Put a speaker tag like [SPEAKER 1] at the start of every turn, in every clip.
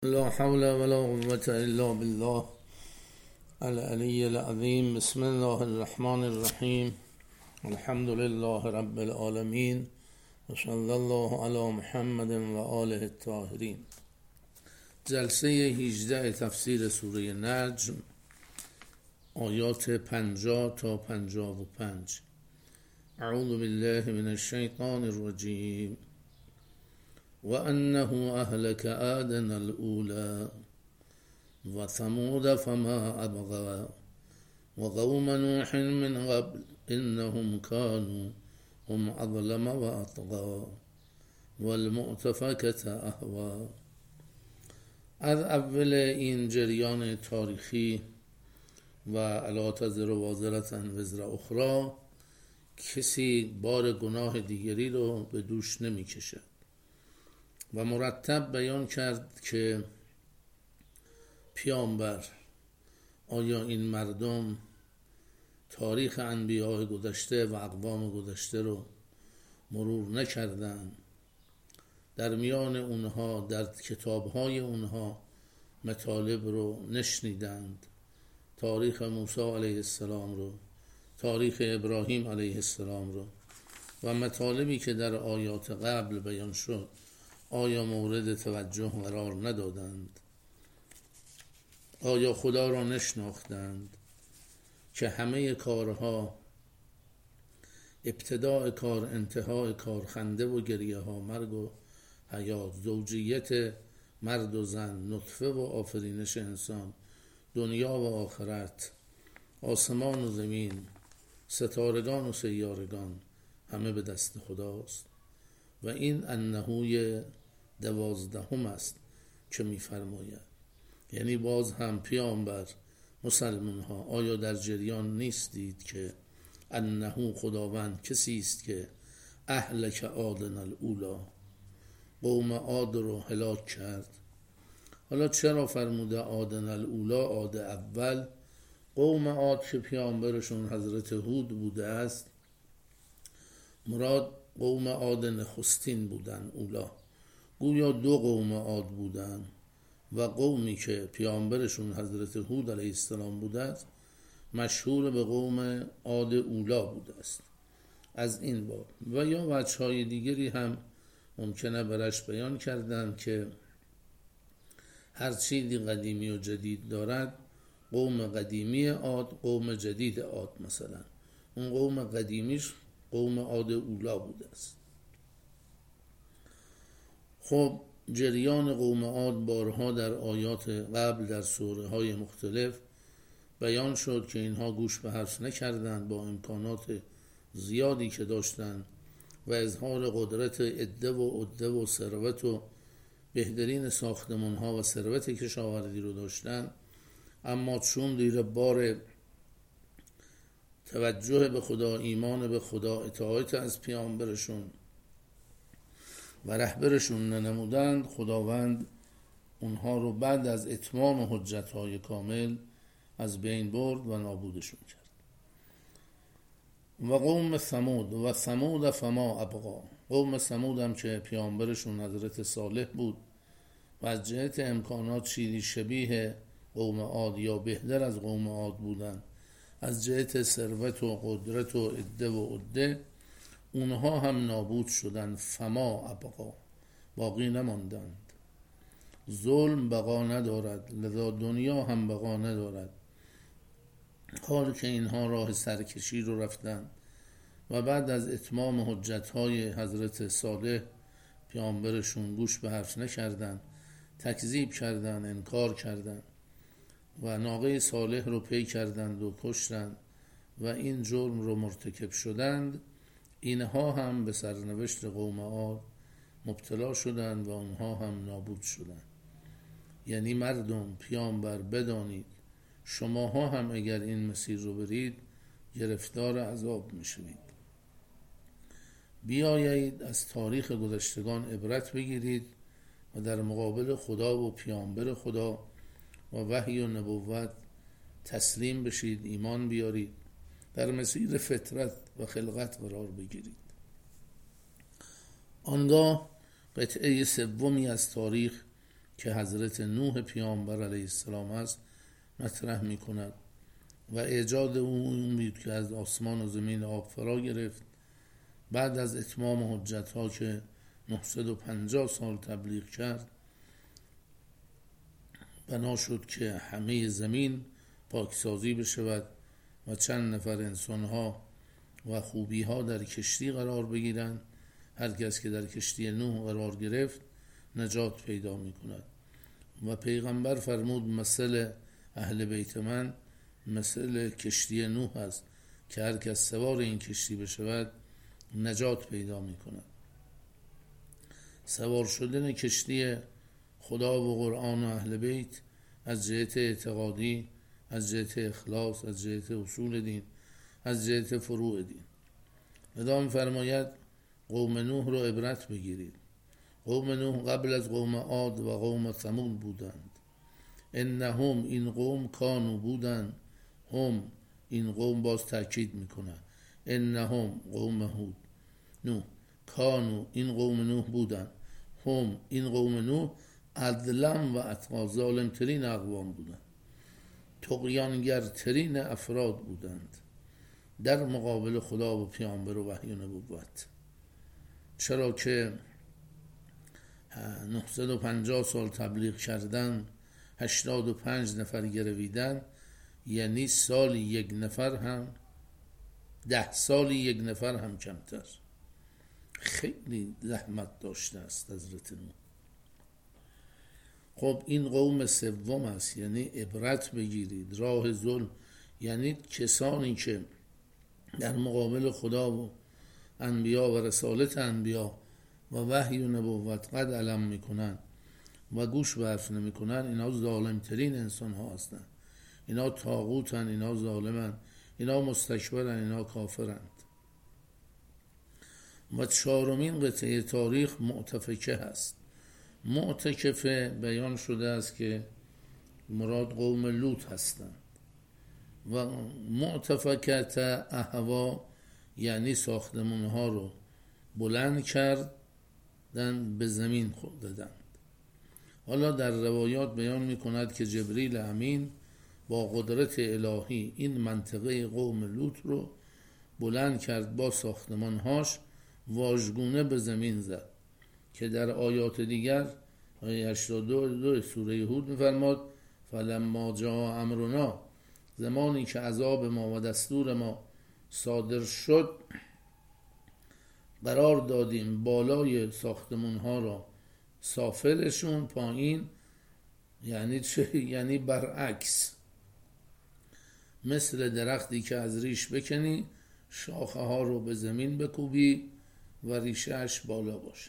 [SPEAKER 1] لا حول ولا قوة إلا بالله العلي العظيم. بسم الله الرحمن الرحیم. الحمد لله رب العالمین و صلی الله علی محمد و آله الطاهرین. جلسه 18 تفسیر سوره نجم، آیات 50 تا 55. اعوذ بالله من الشیطان الرجیم. وأنه أهلك عادا الأولى وثمود فما أبقى وقوم نوح من قبل إنهم كانوا هم أظلم وأطغى والمؤتفكة أهوى. از اول این جریان تاریخی و الا تزر وازرة وزر اخرى کسی بار گناه دیگری رو به دوش نمی کشد و مرتب بیان کرد که پیامبر، آیا این مردم تاریخ انبیاء گذشته و اقوام گذشته رو مرور نکردن؟ در میان اونها، در کتابهای اونها مطالب رو نشنیدند، تاریخ موسی علیه السلام رو، تاریخ ابراهیم علیه السلام رو و مطالبی که در آیات قبل بیان شد آیا مورد توجه قرار ندادند؟ آیا خدا را نشناختند که همه کارها، ابتداء کار، انتهای کار، خنده و گریه ها، مرگ و حیات، زوجیت مرد و زن، نطفه و آفرینش انسان، دنیا و آخرت، آسمان و زمین، ستارگان و سیارگان، همه به دست خداست. و این انهوی 12 است که می‌فرماید. یعنی باز هم پیامبر، مسلمان ها، آیا در جریان نیستید که انه خداوند کسی است که اهلک عادن الاولی، قوم عاد رو هلاک کرد. حالا چرا فرموده عادن الاولی، عاد اول؟ قوم عاد که پیامبرشون حضرت هود بوده است، مراد قوم عاد نخستین بودن. اولا گویا 2 قوم عاد بودن و قومی که پیامبرشون حضرت هود علیه السلام بوده است مشهور به قوم عاد اولا بوده است. از این باب و یا وجه‌های دیگری هم ممکنه برش بیان کردن که هر چیزی قدیمی و جدید دارد، قوم قدیمی عاد، قوم جدید عاد، مثلا اون قوم قدیمیش قوم عاد اولا بوده است. خب جریان قوم عاد بارها در آیات قبل در سوره های مختلف بیان شد که اینها گوش به حرف نکردند با امکانات زیادی که داشتند و اظهار قدرت عده و ثروت و بهترین ساختمان ها و ثروت کشاورزی رو داشتند، اما چون دیر بار توجه به خدا، ایمان به خدا، اطاعت از پیامبرشون و رهبرشون ننمودند، خداوند اونها رو بعد از اتمام حجتهای کامل از بین برد و نابودشون کرد. و قوم ثمود و ثمود فما ابقا، قوم ثمود هم که پیامبرشون حضرت صالح بود و از جهت امکانات چیزی شبیه قوم عاد یا بهتر از قوم عاد بودن، از جهت ثروت و قدرت و عده اونها هم نابود شدند. فما ابقا، باقی نماندند. ظلم بقا ندارد، لذا دنیا هم بقا ندارد. حال که اینها راه سرکشی رو رفتن و بعد از اتمام حجتهای حضرت صالح پیامبرشون گوش به حرف نکردن، تکذیب کردن، انکار کردن و ناقه صالح رو پی کردند و کشتند و این جرم رو مرتکب شدند، اینها هم به سرنوشت قوم عاد مبتلا شدند و اونها هم نابود شدند. یعنی مردم، پیامبر بدانید شماها هم اگر این مسیر رو برید گرفتار عذاب میشوید. بیایید از تاریخ گذشتگان عبرت بگیرید و در مقابل خدا و پیامبر خدا و وحی و نبوت تسلیم بشید، ایمان بیارید، در مسیر فطرت و خلقت قرار بگیرید. آنگاه قطعه سومی از تاریخ که حضرت نوح پیامبر علیه السلام است مطرح می کند و ایجاد اون بود که از آسمان و زمین آب فرا گرفت بعد از اتمام حجت ها که 950 سال تبلیغ کرد. بنا شد که همه زمین پاکسازی بشود و چند نفر انسان ها و خوبی ها در کشتی قرار بگیرند. هر کس که در کشتی نوح قرار گرفت نجات پیدا می کند و پیغمبر فرمود مثل اهل بیت من مثل کشتی نوح است که هر کس سوار این کشتی بشود نجات پیدا می کند. سوار شدن کشتی خدا و قرآن و اهل بیت از جهت اعتقادی، از جهت اخلاص، از جهت اصول دین، از جهت فروع دین. ادامه فرماید قوم نوح رو عبرت بگیرید. قوم نوح قبل از قوم عاد و قوم ثمود بودند. انهم این قوم کانو بودند. هم این قوم باز تأکید میکنه. انهم قوم هود نوح کانو این قوم نوح بودند. هم این قوم نوح عدلم و اتقا ظالمترین اقوام بودند. طغیانگرترین افراد بودند در مقابل خدا و پیامبر و وحی و نبوت. چرا که 950 سال تبلیغ کردن، 85 نفر گرویدن، یعنی سالی یک نفر هم 10 سالی یک نفر هم کمتر. خیلی زحمت داشته است حضرت نوح. خب این قوم سوم است، یعنی عبرت بگیرید. راه ظلم یعنی کسانی که در مقابل خدا و انبیا و رسالت انبیا و وحی و نبوت قد علم میکنن و گوش به حرف نمیکنن، اینا ظالمترین انسان ها هستند. اینا طاغوتن، اینا ظالمن، اینا مستکبرن، اینا کافرند. و چهارمین قطعه تاریخ معتفکه هست. معتکفه بیان شده است که مراد قوم لوط هستند و معتفکت اهوا یعنی ساختمان ها رو بلند کردن به زمین خود دادند. حالا در روایات بیان می کند که جبریل امین با قدرت الهی این منطقه قوم لوط رو بلند کرد، با ساختمان هاش واژگونه به زمین زد که در آیات دیگر آیه 82 سوره هود می‌فرماد فلما جاء امرنا، زمانی که عذاب ما و دستور ما صادر شد قرار دادیم بالای ساختمون ها را سافلشون پایین. یعنی چه؟ یعنی برعکس، مثل درختی که از ریش بکنی شاخه ها رو به زمین بکوبی و ریشهش بالا باشه.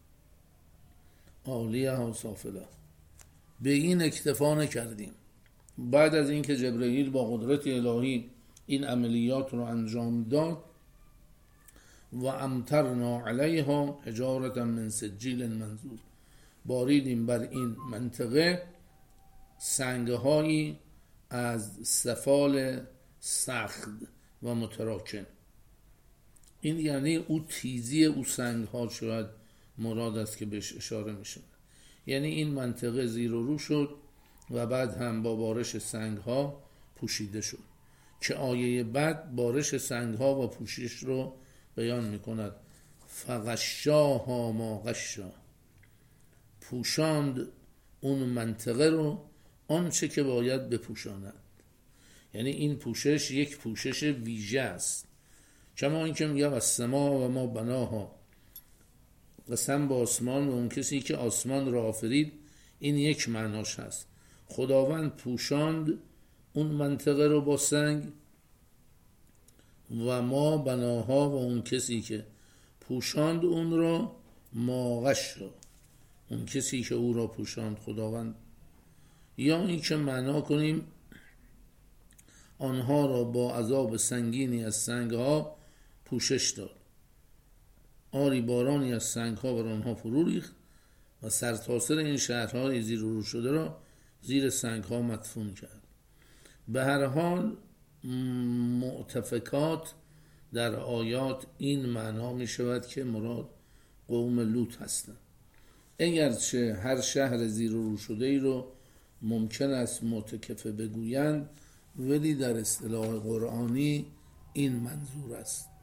[SPEAKER 1] عالیه ها سافله. به این اکتفا نکردیم. بعد از اینکه جبرئیل با قدرت الهی این عملیات رو انجام داد و امطرنا علیها حجارة من سجیل منضود، باریدیم بر این منطقه سنگهایی از سفال سخت و متراکم. این یعنی او تیزی او سنگ ها شاید مراد است که بهش اشاره می شود. یعنی این منطقه زیر و رو شد و بعد هم با بارش سنگ ها پوشیده شد که آیه بعد بارش سنگ ها و پوشش رو بیان می کند. فغشاها ما غشا، پوشاند اون منطقه رو آنچه که باید بپوشاند. یعنی این پوشش یک پوشش ویژه است. کما اینکه میگه السما و ما بناها، قسم با آسمان و اون کسی که آسمان را آفرید. این یک معناش هست. خداوند پوشاند اون منطقه رو با سنگ و ما بناها و اون کسی که پوشاند اون را ما غشا، اون کسی که او را پوشاند خداوند. یا این که معنا کنیم آنها را با عذاب سنگینی از سنگ ها پوشش داد. آری بارانی از سنگ ها بر آنها فرو ریخت و سرتاسر این شهرهای زیر و رو شده را زیر سنگ ها مدفون کرد. به هر حال معتفکات در آیات این معنا می شود که مراد قوم لوط هستند. اگرچه هر شهر زیر و رو شده ای رو ممکن است معتکفه بگویند، ولی در اصطلاح قرآنی این منظور است.